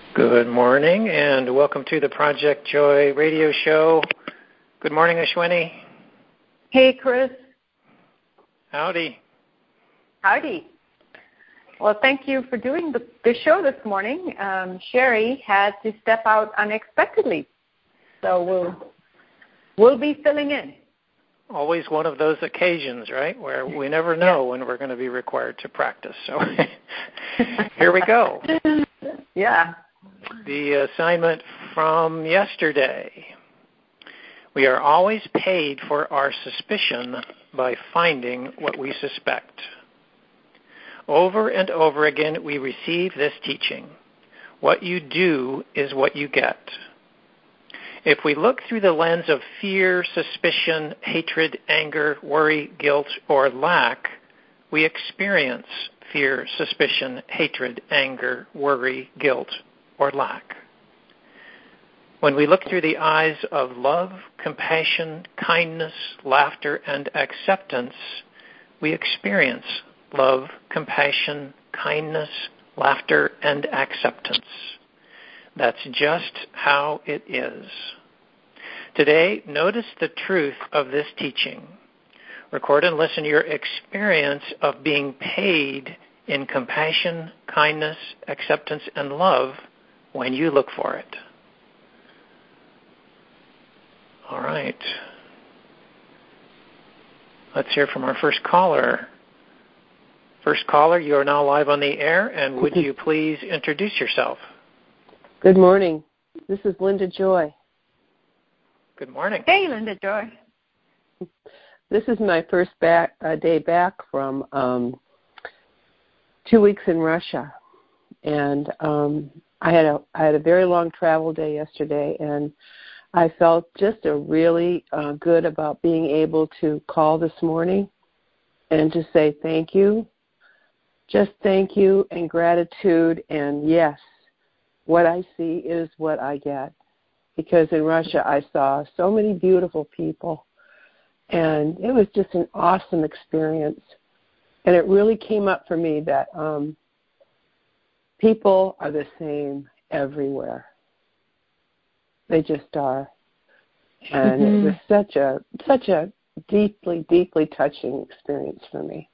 Good morning, and welcome to the Project Joy radio show. Good morning, Ashwini. Hey, Chris. Howdy. Howdy. Well, thank you for doing the show this morning. Sherry had to step out unexpectedly, so we'll be filling in. Always one of those occasions, right, where we never know when we're going to be required to practice. So here we go. Yeah. The assignment from yesterday. We are always paid for our suspicion by finding what we suspect. Over and over again, we receive this teaching. What you do is what you get. If we look through the lens of fear, suspicion, hatred, anger, worry, guilt, or lack, we experience fear, suspicion, hatred, anger, worry, guilt, or lack. When we look through the eyes of love, compassion, kindness, laughter, and acceptance, we experience love, compassion, kindness, laughter, and acceptance. That's just how it is. Today, notice the truth of this teaching. Record and listen your experience of being paid in compassion, kindness, acceptance, and love when you look for it. All right. Let's hear from our first caller. First caller, you are now live on the air, and would you please introduce yourself? Good morning. This is Linda Joy. Good morning. Hey, Linda Joy. This is my first day back from 2 weeks in Russia, and I had a very long travel day yesterday, and I felt just really good about being able to call this morning and to say thank you. Just thank you and gratitude, and yes, what I see is what I get. Because in Russia I saw so many beautiful people, and it was just an awesome experience. And it really came up for me that people are the same everywhere. They just are. And it was such a deeply, deeply touching experience for me.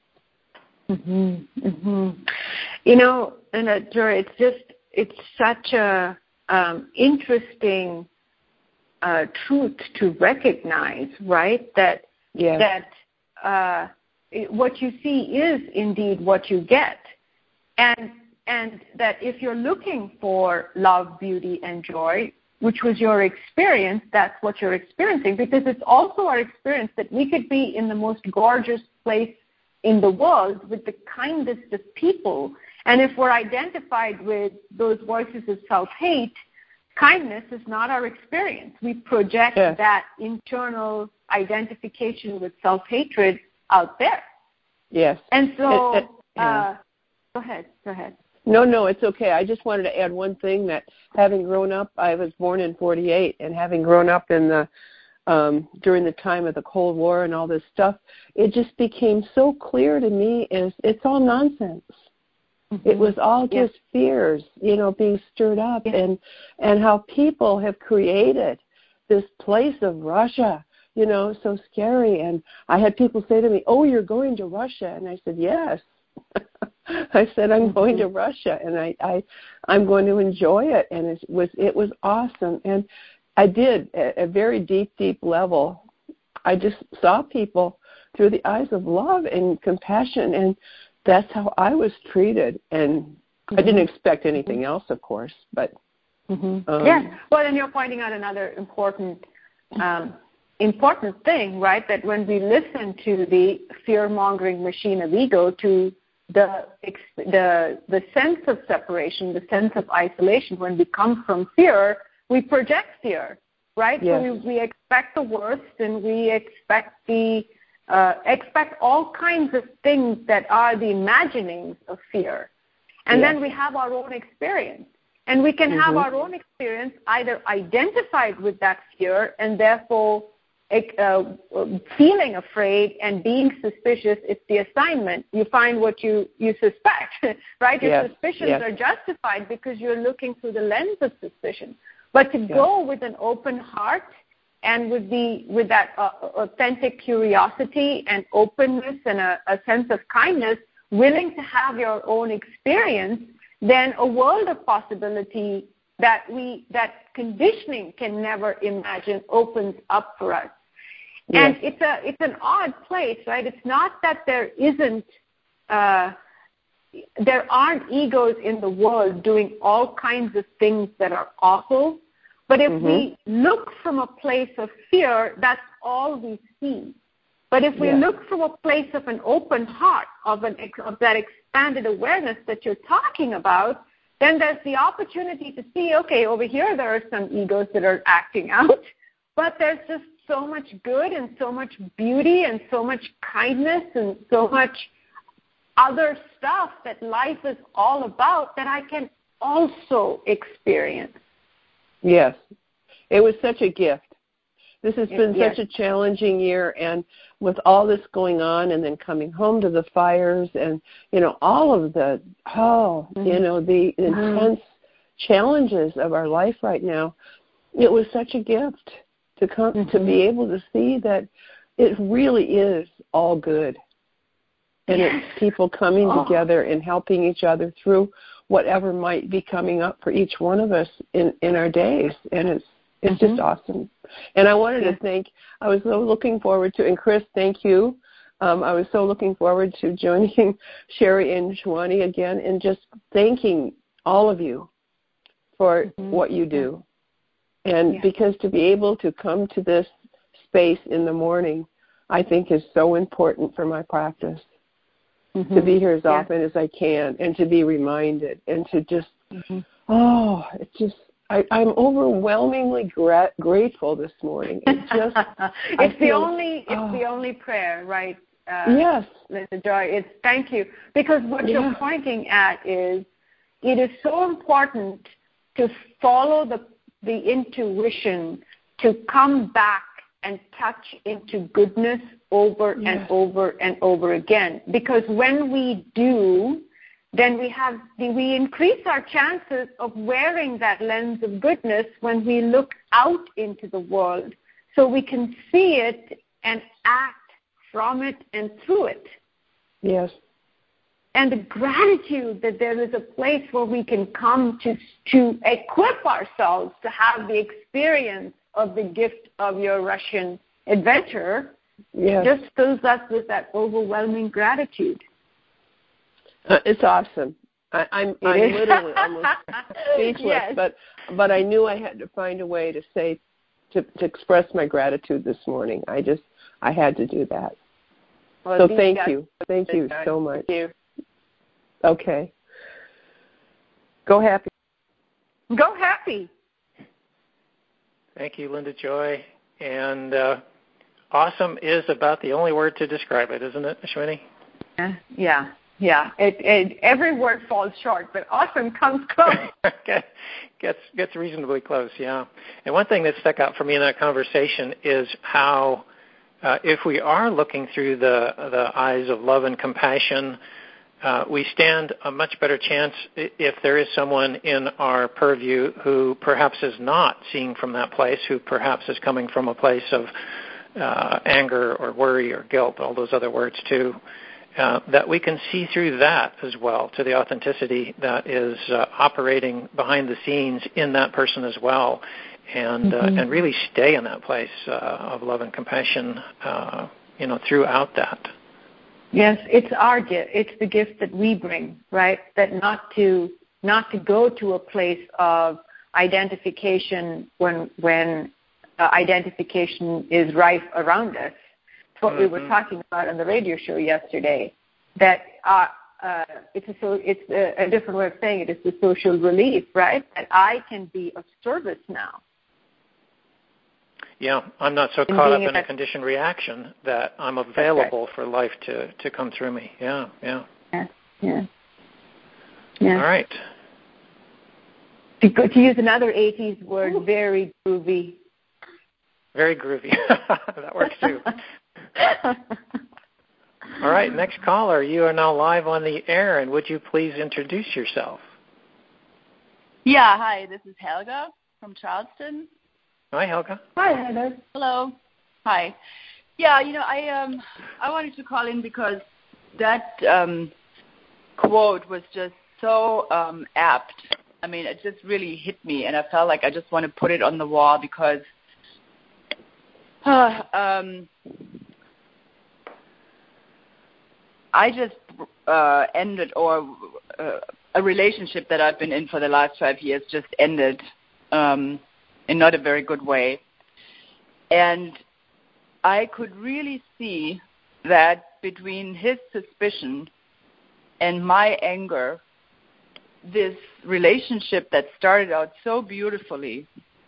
You know, and Joy, it's such a interesting truth to recognize, right? That what you see is indeed what you get, and that if you're looking for love, beauty, and joy, which was your experience, that's what you're experiencing, because it's also our experience that we could be in the most gorgeous place in the world with the kindest of people, and if we're identified with those voices of self-hate, kindness is not our experience. We project that internal identification with self-hatred out there. Yes. And so, go ahead. No, it's okay. I just wanted to add one thing, that having grown up, I was born in 1948, and having grown up in the during the time of the Cold War and all this stuff, it just became so clear to me it's all nonsense. It was all just fears, being stirred up, and how people have created this place of Russia, so scary. And I had people say to me, "Oh, you're going to Russia?" And I said, "Yes." I said, "I'm going to Russia, and I'm going to enjoy it." And it was awesome. And I did, at a very deep, deep level, I just saw people through the eyes of love and compassion, and that's how I was treated. And I didn't expect anything else, of course, but well, and you're pointing out another important thing, right? That when we listen to the fear-mongering machine of ego, to the sense of separation, the sense of isolation, when we come from fear, we project fear, right? Yes. So we expect the worst, and we expect expect all kinds of things that are the imaginings of fear. And then we have our own experience. And we can have our own experience either identified with that fear and therefore feeling afraid and being suspicious, it's the assignment. You find what you suspect, right? Your suspicions are justified because you're looking through the lens of suspicion. But to go with an open heart and with that authentic curiosity and openness and a sense of kindness, willing to have your own experience, then a world of possibility that conditioning can imagine imagine opens up for us. And it's an odd place, right? It's not that there aren't egos in the world doing all kinds of things that are awful, but if we look from a place of fear, that's all we see. But if we look from a place of an open heart, of that expanded awareness that you're talking about, then there's the opportunity to see, okay, over here there are some egos that are acting out, but there's just so much good and so much beauty and so much kindness and so much other stuff that life is all about that I can also experience. Yes. It was such a gift. This has been such a challenging year, and with all this going on and then coming home to the fires and, all of the, the intense challenges of our life right now, it was such a gift to come to be able to see that it really is all good. And it's people coming together and helping each other through whatever might be coming up for each one of us in our days. And it's just awesome. And I wanted to thank, I was so looking forward to, and Chris, thank you. I was so looking forward to joining Sherry and Shwani again and just thanking all of you for what you do. And because to be able to come to this space in the morning, I think is so important for my practice. To be here as often as I can and to be reminded and to just, it's just, I'm overwhelmingly grateful this morning. It's the only prayer, right? Yes. Linda Joy, it's thank you. Because what you're pointing at is it is so important to follow the intuition to come back and touch into goodness over and over and over again. Because when we do, then we increase our chances of wearing that lens of goodness when we look out into the world, so we can see it and act from it and through it. Yes. And the gratitude that there is a place where we can come to equip ourselves to have the experience of the gift of your Russian adventure just fills us with that overwhelming gratitude. It's awesome. I'm literally almost speechless, but I knew I had to find a way to express my gratitude this morning. I had to do that. Well, so thank you. Thank you so much. Thank you. Okay. Go happy. Go happy. Thank you, Linda Joy. And awesome is about the only word to describe it, isn't it, Ashwini? Yeah. Every word falls short, but awesome comes close. Gets reasonably close, yeah. And one thing that stuck out for me in that conversation is how if we are looking through the eyes of love and compassion, we stand a much better chance if there is someone in our purview who perhaps is not seeing from that place, who perhaps is coming from a place of anger or worry or guilt, all those other words too, that we can see through that as well, to the authenticity that is operating behind the scenes in that person as well, and really stay in that place of love and compassion, throughout that. Yes, it's our gift. It's the gift that we bring, right? That not to go to a place of identification when identification is rife around us. It's what we were talking about on the radio show yesterday. That it's a different way of saying it. It's the social relief, right? That I can be of service now. Yeah, I'm not so caught up in a conditioned reaction that I'm available for life to come through me. Yeah. Yeah. All right. To use another 80s word, very groovy. Very groovy. That works too. All right, next caller. You are now live on the air, and would you please introduce yourself? Yeah, hi, this is Helga from Charleston. Hi, Helga. Hi, Heather. Hello. Hi. Yeah, I wanted to call in because that quote was just so apt. I mean, it just really hit me, and I felt like I just want to put it on the wall because I just ended, or a relationship that I've been in for the last 5 years just ended in not a very good way. And I could really see that between his suspicion and my anger, this relationship that started out so beautifully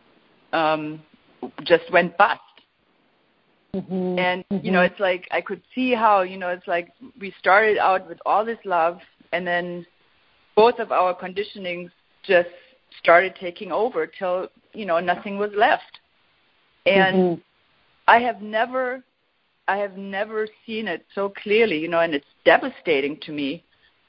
just went bust. Mm-hmm. And, it's like I could see how, it's like we started out with all this love, and then both of our conditionings just started taking over till, nothing was left. And I have never seen it so clearly, and it's devastating to me.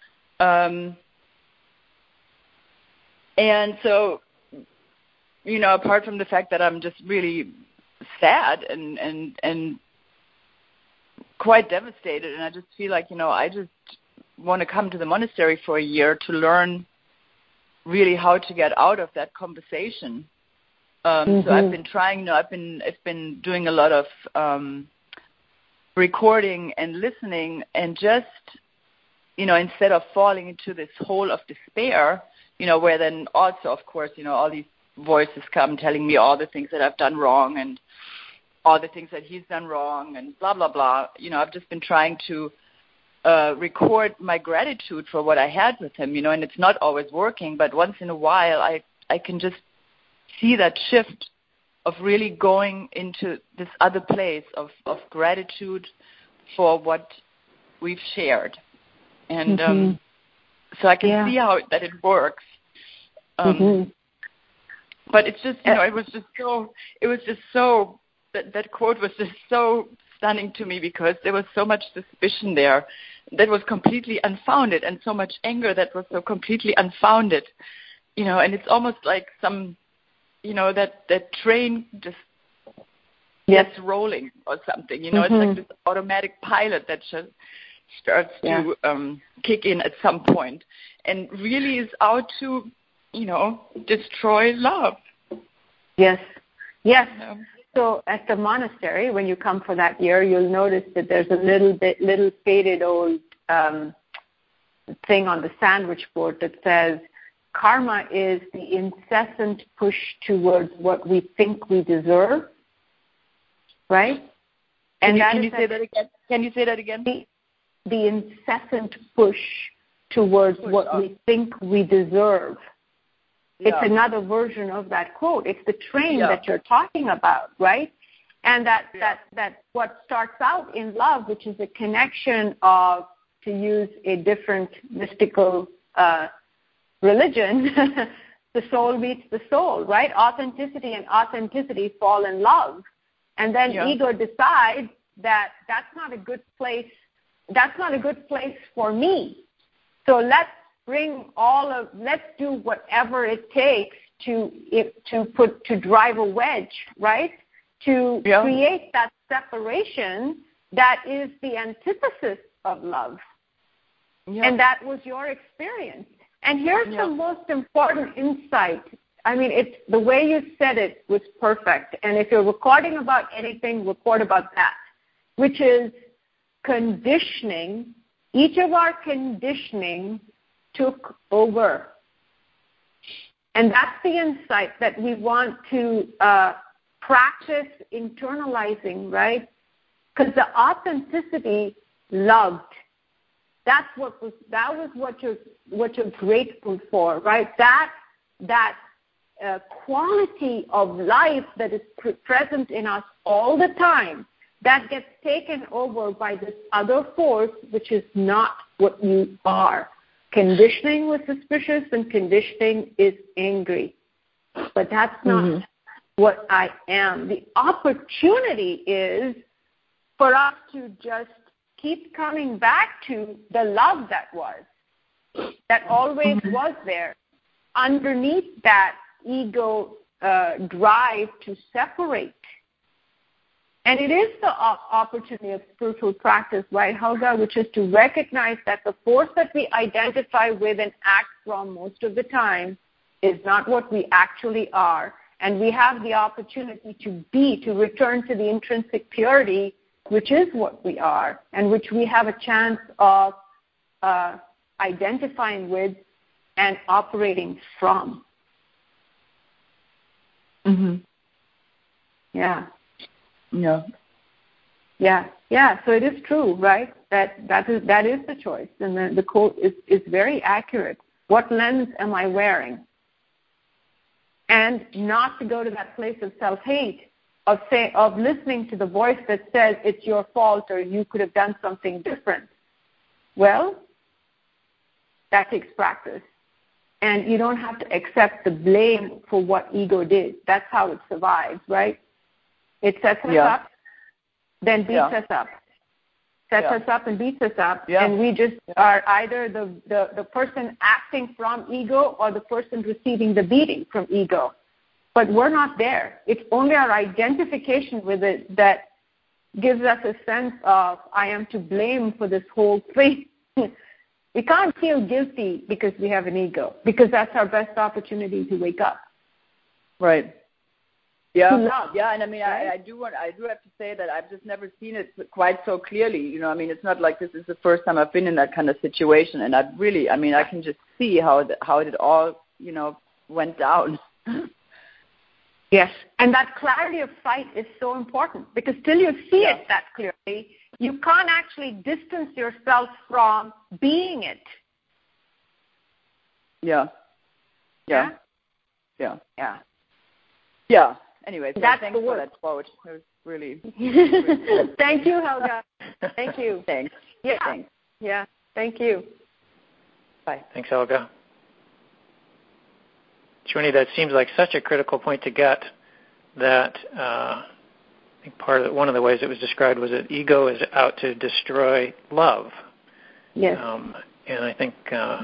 And so, apart from the fact that I'm just really sad and quite devastated, and I just feel like, I just want to come to the monastery for a year to learn really how to get out of that conversation. So I've been trying, I've been doing a lot of recording and listening, and just, instead of falling into this hole of despair, where then also, of course, all these voices come telling me all the things that I've done wrong and all the things that he's done wrong and blah, blah, blah. I've just been trying to record my gratitude for what I had with him, and it's not always working, but once in a while I can just see that shift of really going into this other place of gratitude for what we've shared. And so I can see how that it works. But it's just, it was just so, that quote was just so stunning to me, because there was so much suspicion there that was completely unfounded, and so much anger that was so completely unfounded, and it's almost like some, that train just gets rolling or something, it's like this automatic pilot that just starts to kick in at some point, and really is out to, destroy love. Yes. So at the monastery, when you come for that year, you'll notice that there's a little faded old thing on the sandwich board that says, karma is the incessant push towards what we think we deserve, right? And can you say that again? Can you say that again? The incessant push towards what we think we deserve. Yeah. It's another version of that quote. It's the train that you're talking about, right? And that what starts out in love, which is a connection of, to use a different mystical religion, the soul meets the soul, right? Authenticity and authenticity fall in love. And then ego decides that that's not a good place for me. So let's do whatever it takes to drive a wedge, right? To create that separation that is the antithesis of love. Yeah. And that was your experience. And here's the most important insight. I mean, the way you said it was perfect. And if you're recording about anything, record about that, which is conditioning. Each of our conditioning took over. And that's the insight that we want to practice internalizing, right? Because the authenticity loved. That was what you're grateful for, right? That quality of life that is present in us all the time, that gets taken over by this other force, which is not what you are. Conditioning was suspicious, and conditioning is angry. But that's not what I am. The opportunity is for us to just keep coming back to the love that always was there. Underneath that ego drive to separate. And it is the opportunity of spiritual practice, right, Helga, which is to recognize that the force that we identify with and act from most of the time is not what we actually are. And we have the opportunity to return to the intrinsic purity, which is what we are, and which we have a chance of identifying with and operating from. Mhm. Yeah. Yeah. Yeah. Yeah. So it is true, right? That is the choice, and the quote is very accurate. What lens am I wearing? And not to go to that place of self-hate, of listening to the voice that says it's your fault or you could have done something different. Well, that takes practice. And you don't have to accept the blame for what ego did. That's how it survives, right? It sets us up, then beats us up. Sets us up and beats us up. And we just are either the person acting from ego or the person receiving the beating from ego. But we're not there. It's only our identification with it that gives us a sense of, I am to blame for this whole thing. We can't feel guilty because we have an ego, because that's our best opportunity to wake up. Right. Yeah. To love, yeah, and I mean, right? I do have to say that I've just never seen it quite so clearly. You know, I mean, it's not like this is the first time I've been in that kind of situation, and I can just see how it all, you know, went down. Yes, and that clarity of sight is so important, because till you see it that clearly, you can't actually distance yourself from being it. Yeah. Yeah. Yeah. Yeah. Yeah. Anyway, so That's thanks the for word. that quote. It was really, Thank you, Helga. Thank you. Thanks. Yeah. Thanks. Yeah. Thank you. Bye. Thanks, Helga. Shwini, that seems like such a critical point to get that I think one of the ways it was described was that ego is out to destroy love. Yes. And I think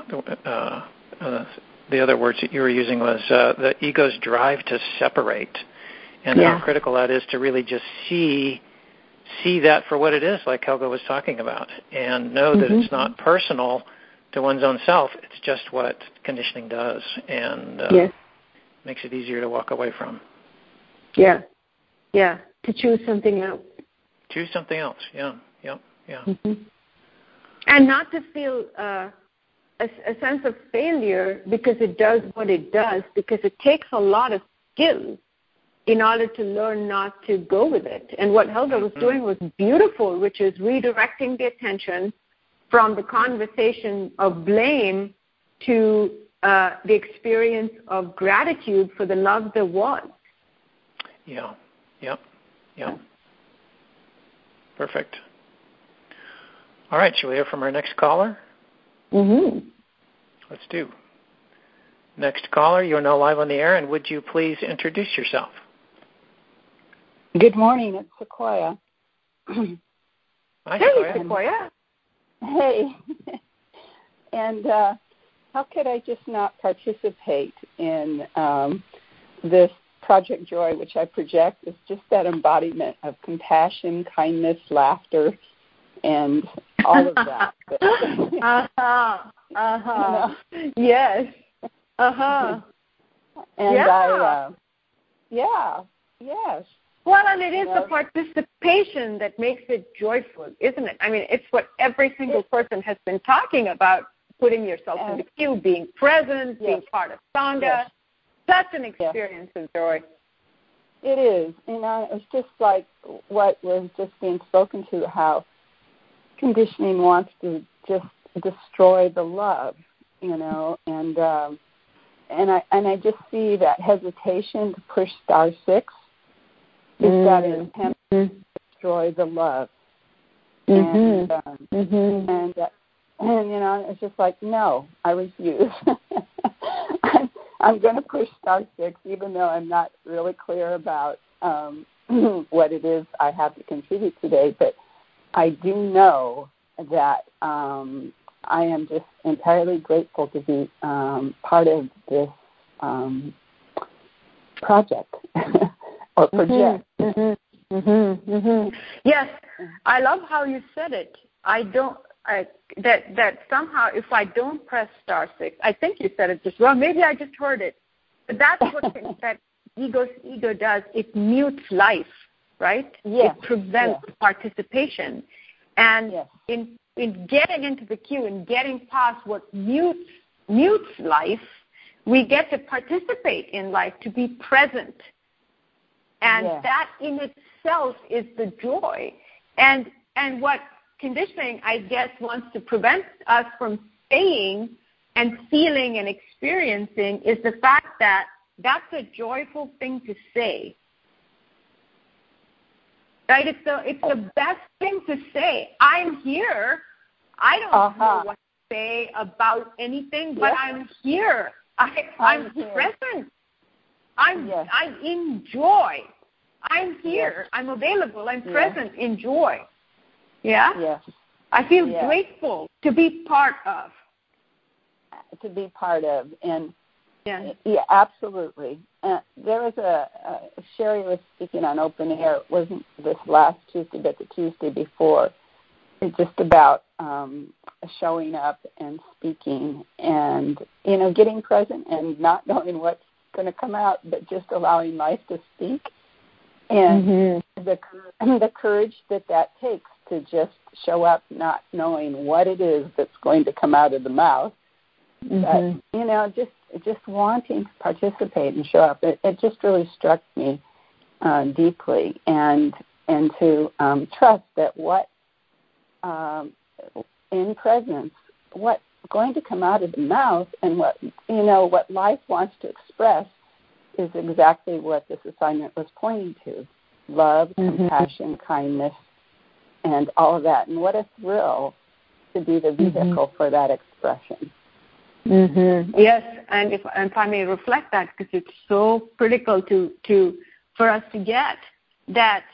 the other words that you were using was the ego's drive to separate, and how critical that is to really just see that for what it is, like Helga was talking about, and know that it's not personal to one's own self. It's just what conditioning does, and makes it easier to walk away from. Yeah. Yeah. To choose something else. Choose something else. Yeah. Mm-hmm. And not to feel a sense of failure because it does what it does, because it takes a lot of skill in order to learn not to go with it. And what Helga was doing was beautiful, which is redirecting the attention from the conversation of blame to the experience of gratitude for the love there was. Yeah. Perfect. All right, shall we hear from our next caller? Mm-hmm. Let's do. Next caller, you're now live on the air, and would you please introduce yourself? Good morning, it's Sequoia. Hi, Hey, Sequoia. Hey. And how could I just not participate in this Project Joy, which I project is just that embodiment of compassion, kindness, laughter, and all of that. Yes. And yes. Well, and it is the participation that makes it joyful, isn't it? I mean, it's what every single person has been talking about, putting yourself in the queue, being present, being part of Sangha. Yes. Such an experience of joy. It is. You know, it's just like what was just being spoken to, how conditioning wants to just destroy the love, you know, and I just see that hesitation to push star 6 is that attempt to destroy the love. And you know, it's just like, no, I refuse. I'm going to push star 6, even though I'm not really clear about what it is I have to contribute today. But I do know that I am just entirely grateful to be part of this project or project. Mm-hmm. Mm-hmm. Mm-hmm. Yes, I love how you said it. That somehow if I don't press star 6, I think you said it just well. Maybe I just heard it, but that's what that ego does. It mutes life, right? Yes. It prevents participation, and in getting into the queue and getting past what mutes life, we get to participate in life, to be present, and that in itself is the joy. And what conditioning, I guess, wants to prevent us from saying and feeling and experiencing is the fact that that's a joyful thing to say. Right? It's the best thing to say. I'm here. I don't know what to say about anything, but I'm here. I'm present. I'm in joy. I'm here. Yes. I'm available. I'm present in joy. Yeah? Yes. I feel grateful to be part of. To be part of. And absolutely. There was Sherry was speaking on Open Air. It wasn't this last Tuesday, but the Tuesday before. It's just about showing up and speaking and, getting present and not knowing what's going to come out, but just allowing life to speak. And the courage that takes to just show up not knowing what it is that's going to come out of the mouth. But, just wanting to participate and show up. It just really struck me deeply. And to trust that what in presence, what's going to come out of the mouth and what life wants to express is exactly what this assignment was pointing to. Love, compassion, kindness, and all of that. And what a thrill to be the vehicle for that expression. Yes, and if I may reflect that, because it's so critical for us to get that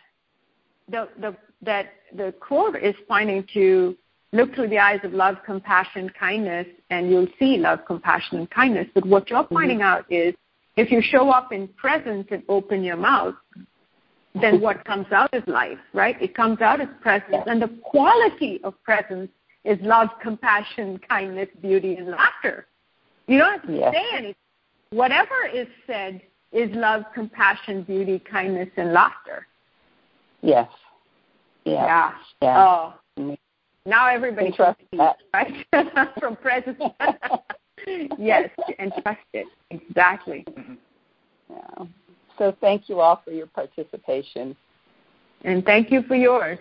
the quote is pointing to look through the eyes of love, compassion, kindness, and you'll see love, compassion, and kindness. But what you're pointing out is if you show up in presence and open your mouth, then what comes out is life, right? It comes out as presence, and the quality of presence is love, compassion, kindness, beauty, and laughter. You don't have to say anything. Whatever is said is love, compassion, beauty, kindness, and laughter. Yes. Yeah. Oh, now everybody can see, right? From presence. Yes, and trust it. Exactly. Yeah. So thank you all for your participation. And thank you for yours.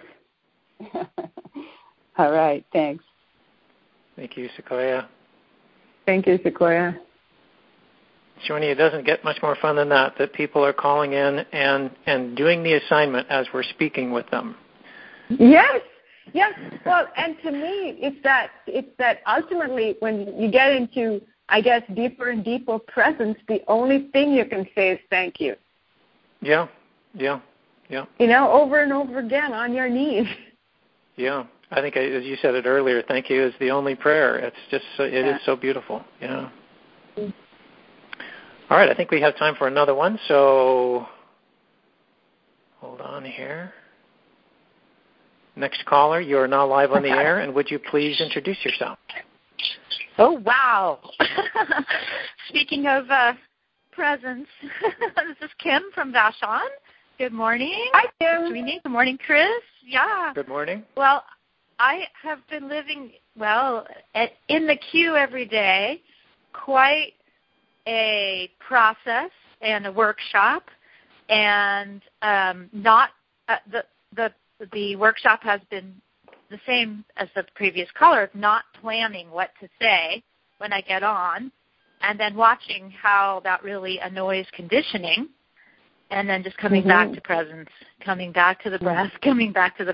All right, thanks. Thank you, Sequoia. Thank you, Sequoia. Shoni, it doesn't get much more fun than that people are calling in and doing the assignment as we're speaking with them. Yes. Well, and to me, it's that ultimately when you get into, I guess, deeper and deeper presence, the only thing you can say is thank you. Yeah. Over and over again on your knees. Yeah. I think, as you said it earlier, thank you is the only prayer. It's just, it is so beautiful. Yeah. All right, I think we have time for another one, so hold on here. Next caller, you are now live on the air, and would you please introduce yourself? Oh, wow. Speaking of presence, this is Kim from Vashon. Good morning. Hi, Kim. Good morning, Chris. Yeah. Good morning. Well, I have been living, in the queue every day, quite a process and a workshop, and the workshop has been the same as the previous caller, of not planning what to say when I get on, and then watching how that really annoys conditioning, and then just coming back to presence, coming back to the breath,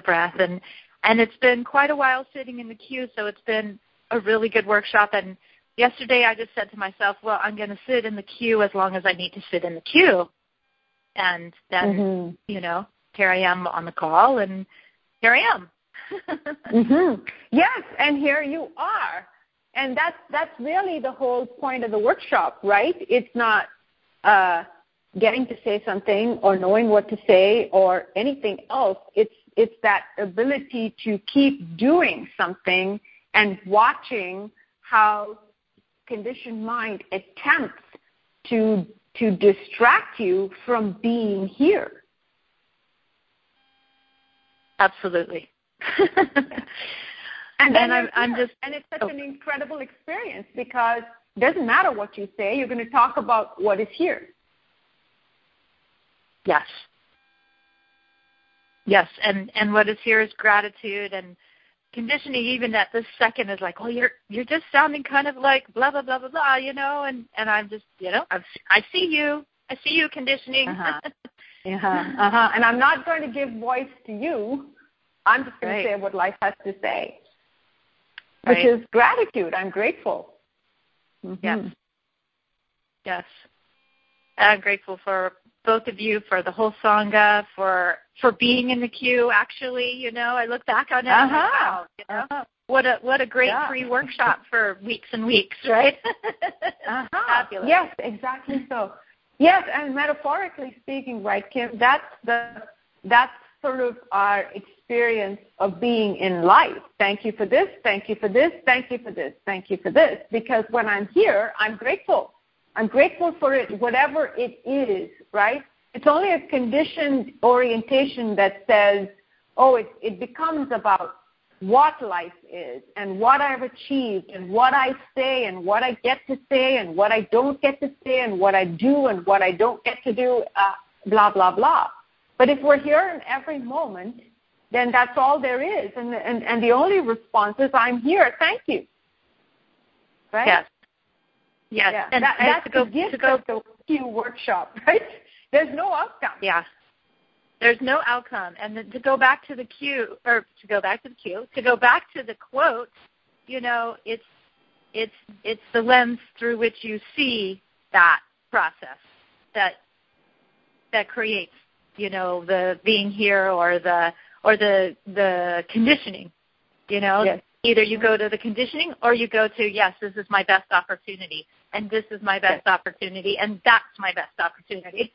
and it's been quite a while sitting in the queue, so it's been a really good workshop, and yesterday I just said to myself, well, I'm going to sit in the queue as long as I need to sit in the queue. And then, here I am on the call, and here I am. Yes, and here you are. And that's really the whole point of the workshop, right? It's not getting to say something or knowing what to say or anything else. It's that ability to keep doing something and watching how conditioned mind attempts to distract you from being here. Absolutely. And it's such an incredible experience because it doesn't matter what you say, you're going to talk about what is here. Yes. Yes, and what is here is gratitude, and conditioning even at this second is like, oh, you're just sounding kind of like blah, blah, blah, blah, blah, and I'm just, I see you conditioning. And I'm not going to give voice to you. I'm just going to say what life has to say, which is gratitude. I'm grateful. Yes. Yes. I'm grateful for both of you, for the whole Sangha, for being in the queue, actually. I look back on it and wow, what a great free workshop for weeks and weeks, right? Fabulous. Yes, exactly so. Yes, and metaphorically speaking, right, Kim, that's sort of our experience of being in life. Thank you for this, thank you for this, thank you for this, thank you for this. Because when I'm here, I'm grateful. I'm grateful for it, whatever it is, right? It's only a conditioned orientation that says, it becomes about what life is and what I've achieved and what I say and what I get to say and what I don't get to say and what I do and what I don't get to do, blah, blah, blah. But if we're here in every moment, then that's all there is. And the only response is, I'm here, thank you. Right? Yes. Yes. Yeah. And that's the gift of the Q workshop, right? There's no outcome. Yeah. There's no outcome. And to go back to the quote, it's the lens through which you see that process that creates, the being here or the conditioning, Yes. Either you go to the conditioning or you go to, yes, this is my best opportunity, and this is my best opportunity, and that's my best opportunity.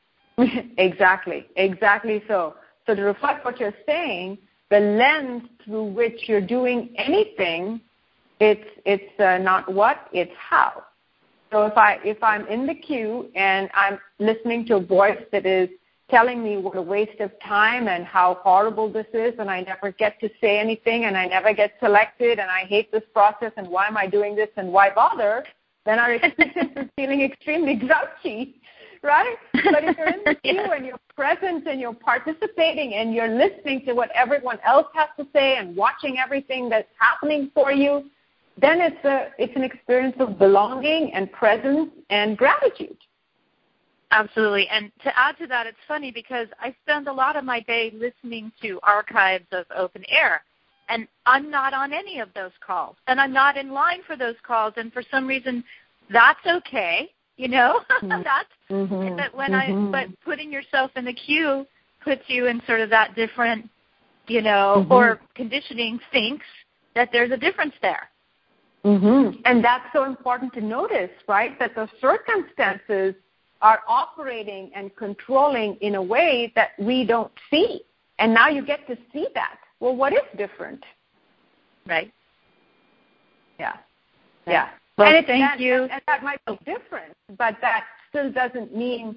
Exactly so. So to reflect what you're saying, the lens through which you're doing anything, it's not what, it's how. So if I'm in the queue and I'm listening to a voice that is telling me what a waste of time and how horrible this is, and I never get to say anything, and I never get selected, and I hate this process, and why am I doing this, and why bother, then our experience is feeling extremely grouchy, right? But if you're in the queue and you're present and you're participating and you're listening to what everyone else has to say and watching everything that's happening for you, then it's an experience of belonging and presence and gratitude. Absolutely. And to add to that, it's funny because I spend a lot of my day listening to archives of Open Air, and I'm not on any of those calls, and I'm not in line for those calls, and for some reason that's okay, That's but putting yourself in the queue puts you in sort of that different, or conditioning thinks that there's a difference there. And that's so important to notice, right, that the circumstances are operating and controlling in a way that we don't see. And now you get to see that. Well, what is different? Right. Yeah. Well, thank you. And that might be different, but that still doesn't mean,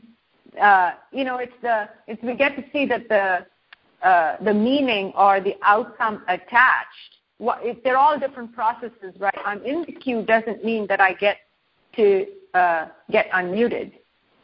it's we get to see that the meaning or the outcome attached. They're all different processes, right? I'm in the queue doesn't mean that I get to get unmuted.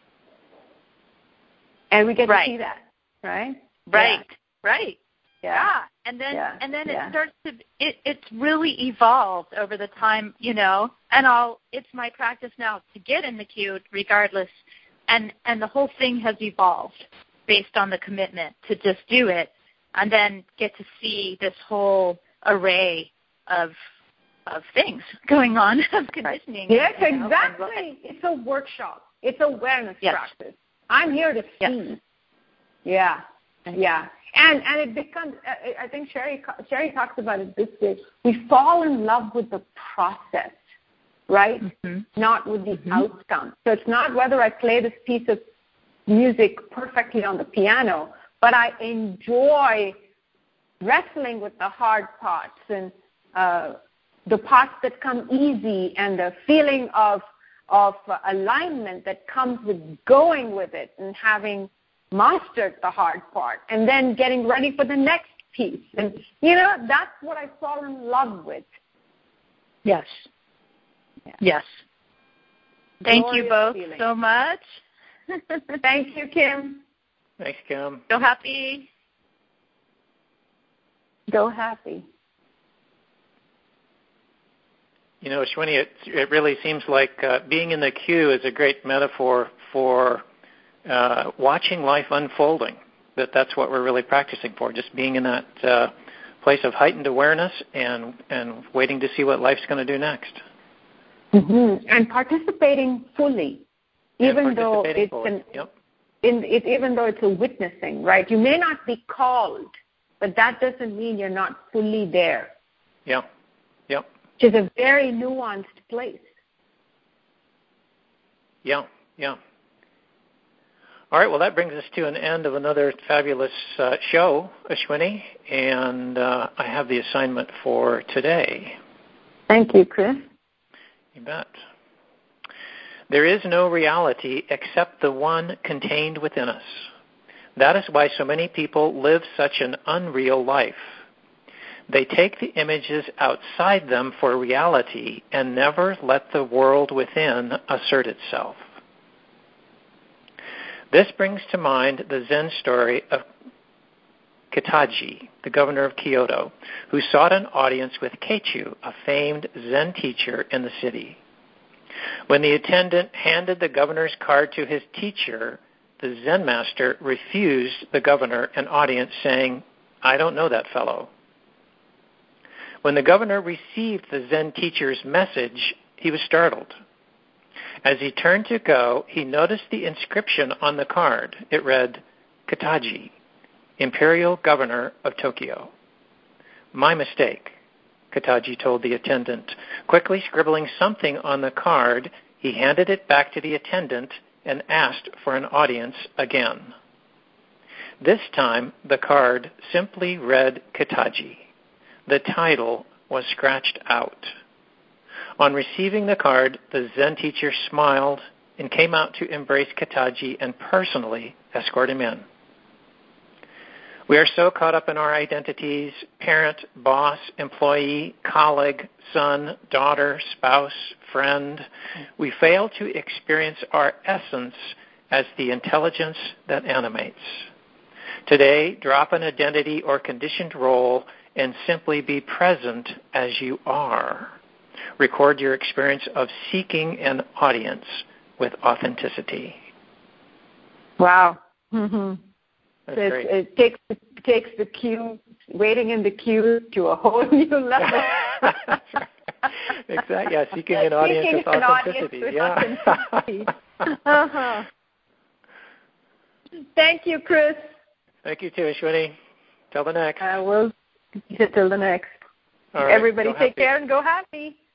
And we get to see that, right? Right. Yeah. And then it starts to it's really evolved over the time, and it's my practice now to get in the queue regardless, and the whole thing has evolved based on the commitment to just do it and then get to see this whole array of things going on, of conditioning. Yes, exactly. It's a workshop. It's awareness practice. I'm here to see. Yeah. And it becomes, I think Sherry talks about it this way, we fall in love with the process, right? Mm-hmm. Not with the outcome. So it's not whether I play this piece of music perfectly on the piano, but I enjoy wrestling with the hard parts and the parts that come easy and the feeling of alignment that comes with going with it and having mastered the hard part and then getting ready for the next piece. And, that's what I fall in love with. Yes. Yeah. Yes. Thank you both so much. Thank you, Kim. Thanks, Kim. Go happy. Go happy. Ashwini, it really seems like being in the queue is a great metaphor for watching life unfolding. That's what we're really practicing for, just being in that place of heightened awareness and waiting to see what life's going to do next. Mm-hmm. And participating fully, even though it's a witnessing, right? You may not be called, but that doesn't mean you're not fully there. Yeah. Which is a very nuanced place. Yeah. All right, well, that brings us to an end of another fabulous show, Ashwini, and I have the assignment for today. Thank you, Chris. You bet. There is no reality except the one contained within us. That is why so many people live such an unreal life. They take the images outside them for reality and never let the world within assert itself. This brings to mind the Zen story of Kitaji, the governor of Kyoto, who sought an audience with Keichu, a famed Zen teacher in the city. When the attendant handed the governor's card to his teacher, the Zen master refused the governor an audience, saying, "I don't know that fellow." When the governor received the Zen teacher's message, he was startled. As he turned to go, he noticed the inscription on the card. It read, "Kitaji, Imperial Governor of Tokyo." "My mistake," Kitaji told the attendant. Quickly scribbling something on the card, he handed it back to the attendant and asked for an audience again. This time, the card simply read Kitaji. The title was scratched out. On receiving the card, the Zen teacher smiled and came out to embrace Kitaji and personally escort him in. We are so caught up in our identities, parent, boss, employee, colleague, son, daughter, spouse, friend, we fail to experience our essence as the intelligence that animates. Today, drop an identity or conditioned role and simply be present as you are. Record your experience of seeking an audience with authenticity. Wow. Mm-hmm. It takes the queue, waiting in the queue, to a whole new level. Exactly. Yeah, seeking an audience with authenticity. Authenticity. Uh-huh. Thank you, Chris. Thank you too, Ashwini. Till the next. Till the next. All right, everybody take care and go happy.